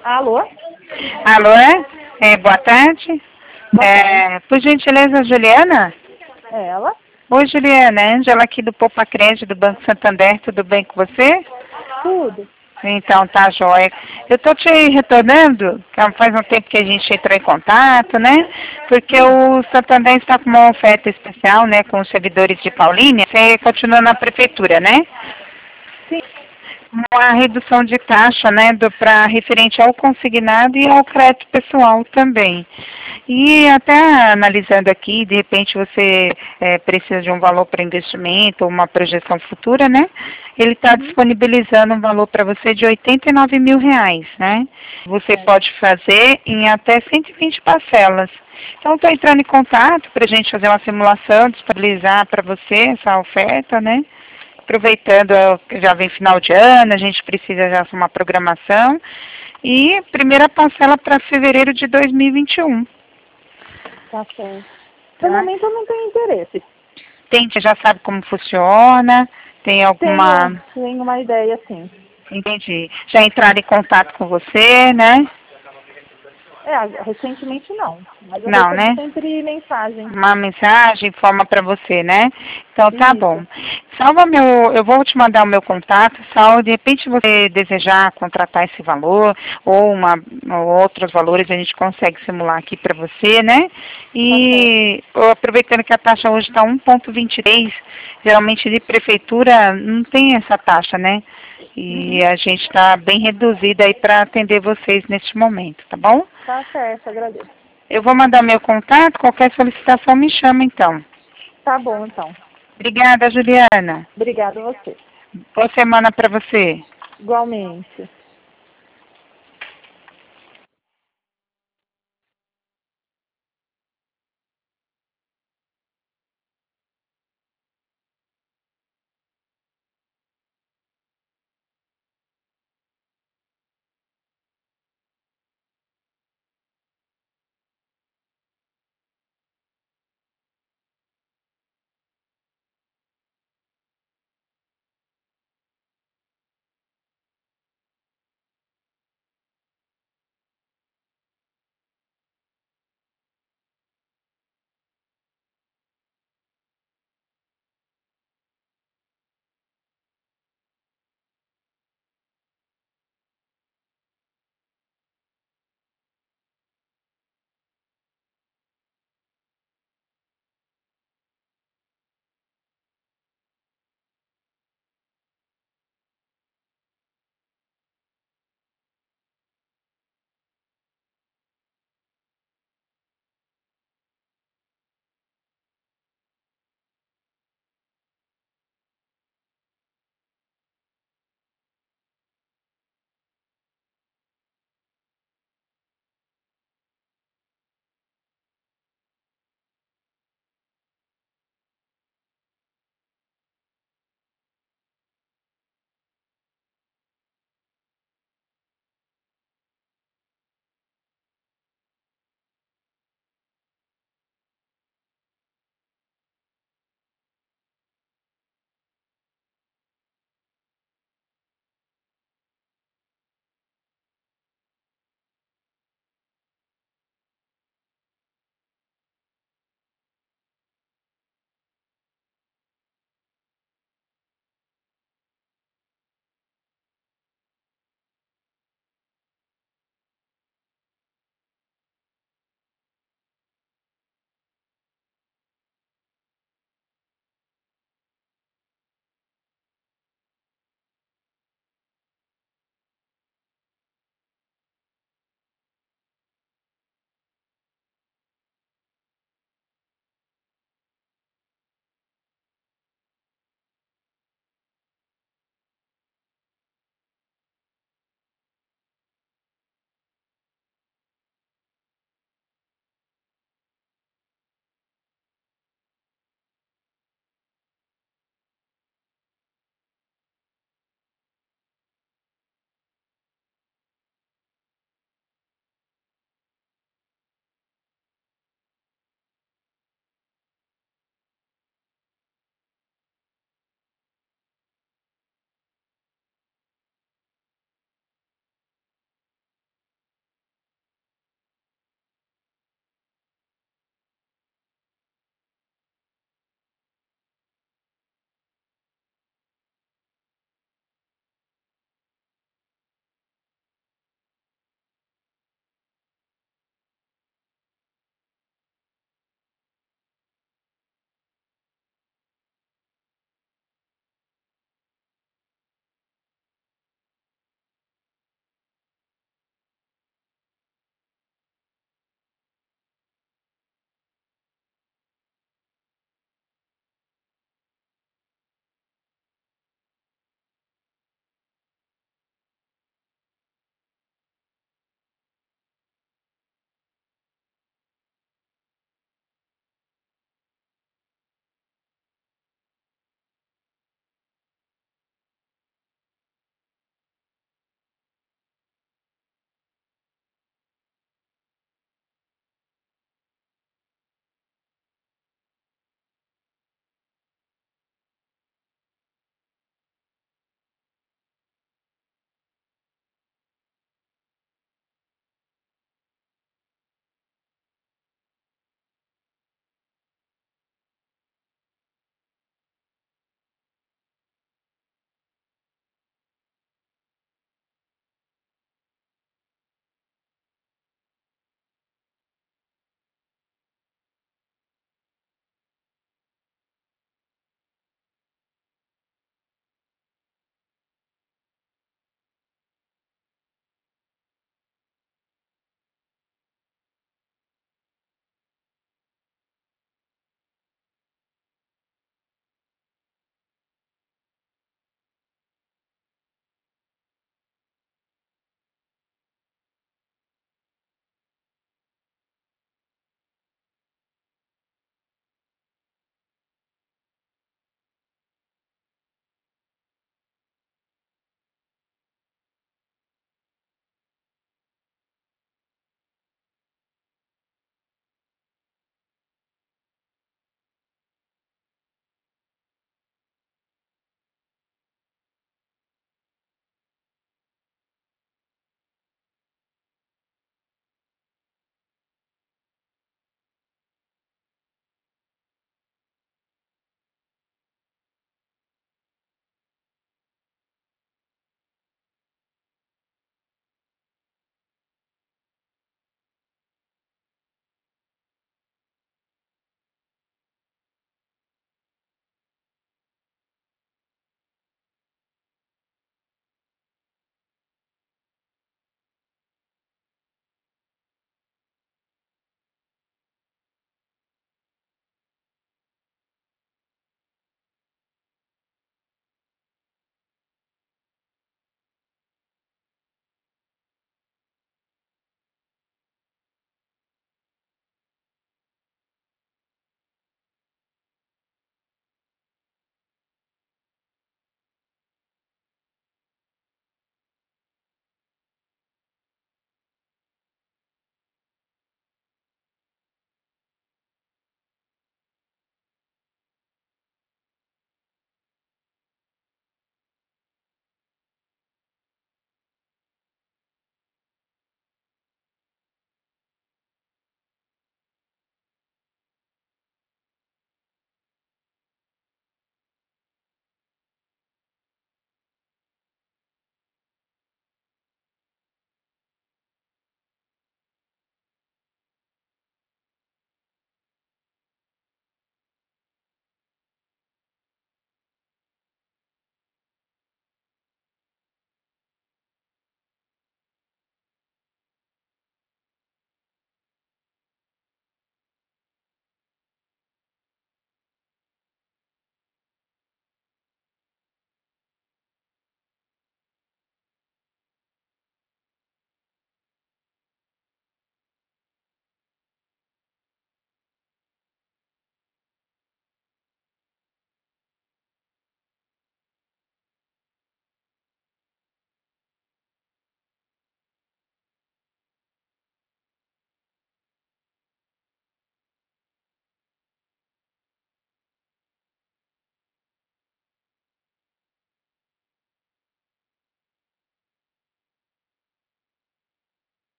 Alô? Alô, boa tarde. Boa tarde. Por gentileza, Juliana? É ela? Oi, Juliana. Ângela aqui do Poupa Crédito do Banco Santander. Tudo bem com você? Tudo. Então, tá joia. Eu tô te retornando, que faz um tempo que a gente entrou em contato, né? Porque o Santander está com uma oferta especial, né, com os servidores de Paulínia. Você continua na prefeitura, né? Sim. Uma redução de taxa, né, para referente ao consignado e ao crédito pessoal também. E até analisando aqui, de repente você precisa de um valor para investimento, uma projeção futura, né? Ele está disponibilizando um valor para você de R$ 89 mil, né? Você pode fazer em até 120 parcelas. Então, estou entrando em contato para a gente fazer uma simulação, disponibilizar para você essa oferta, né? Aproveitando que já vem final de ano, a gente precisa já de uma programação. E primeira parcela para fevereiro de 2021. Tá certo. Tá? No momento eu não tenho interesse. Você já sabe como funciona? Tem alguma... Tenho uma ideia, sim. Entendi. Já entraram em contato com você, né? Recentemente não. Mas eu Não, recebo né? sempre mensagem. Uma mensagem, forma para você, né? Então tá bom. Isso. Eu vou te mandar o meu contato, Sal, de repente você desejar contratar esse valor ou outros valores a gente consegue simular aqui para você, né? E aproveitando que a taxa hoje está 1,23, geralmente de prefeitura não tem essa taxa, né? E a gente está bem reduzida aí para atender vocês neste momento, tá bom? Tá certo, agradeço. Eu vou mandar meu contato, qualquer solicitação me chama então. Tá bom, então. Obrigada, Juliana. Obrigada a você. Boa semana para você. Igualmente.